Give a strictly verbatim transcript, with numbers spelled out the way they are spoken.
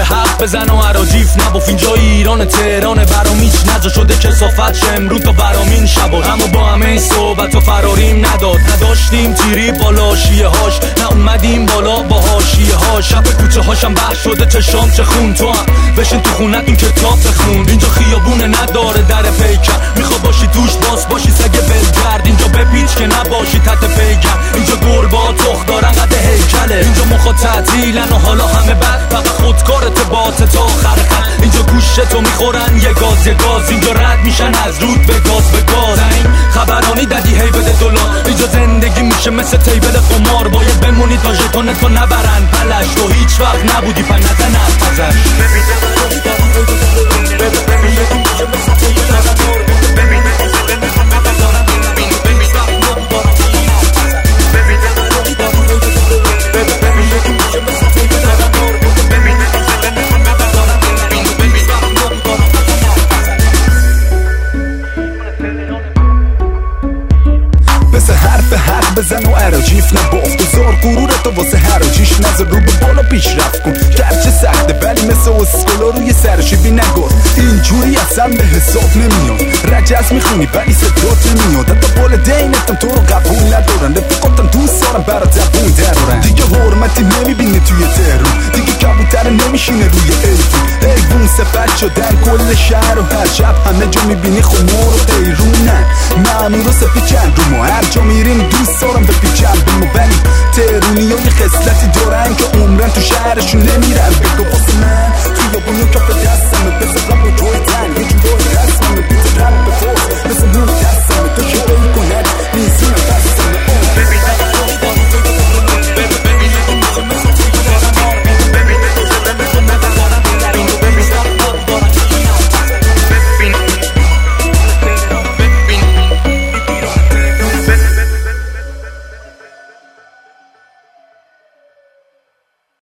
حق بزن و عراجیف نباف. اینجا ایران تهران برام هیچ نجا شده کسافت شه امروز تا برامین شبا. اما با همه این صحبت و فراریم نداد، نداشتیم تیری بالا شیه هاش، نه اومدیم بالا با حاشیه هاش. شب کوچه هاشم بخش شده چشام چه خون. تو هم بشین تو خونت این کتاب بخون. اینجا خیابونه نداره در پیکر، میخوا باشی توش باز باشی سگ بلگرد. اینجا بپیچ که نباشی تحت پیکر. اینجا گربه ها تخ دارن قد هیکله. اینجا مخا تعطیلن و حالا همه بد، فقط خودکارت باته تا آخر خط. اینجا گوشتو میخورن یه گاز یه گاز. اینجا رد میشن از رود به گاز به گاز. این خبرانی دادی هی بده دلار. اینجا زندگی میشه مثل تیبل قمار، باید بمونی تا ژتونتو نبرن پلش. تو هیچ وقت نبودی پس نزن ازش. حرف حق بزن و عراجیف نباف. بزار غرورتو واسه حراجیش نذار، رو به بالا پیشرفت کن گرچه سخته ولی مثل اسکولا روی سرشیبی نگار. اینجوری اصلا به حساب نمیاد، رجز میخونی ولی صدات نمیاد. حتی بال دینتم تو رو قبول ندارن، رفیقاتم دوست دارم برات زبون درارن. دیگه حرمتی نمیبینی توی تهرون، دیگه کبوتر نمیشینه روی ایفون. ایفون سفر شدن کل شهر و هر شب همه جا میبینی خمار و قیرونن. مامور و سفی چند رو ما هر جا میریم دوست دارم به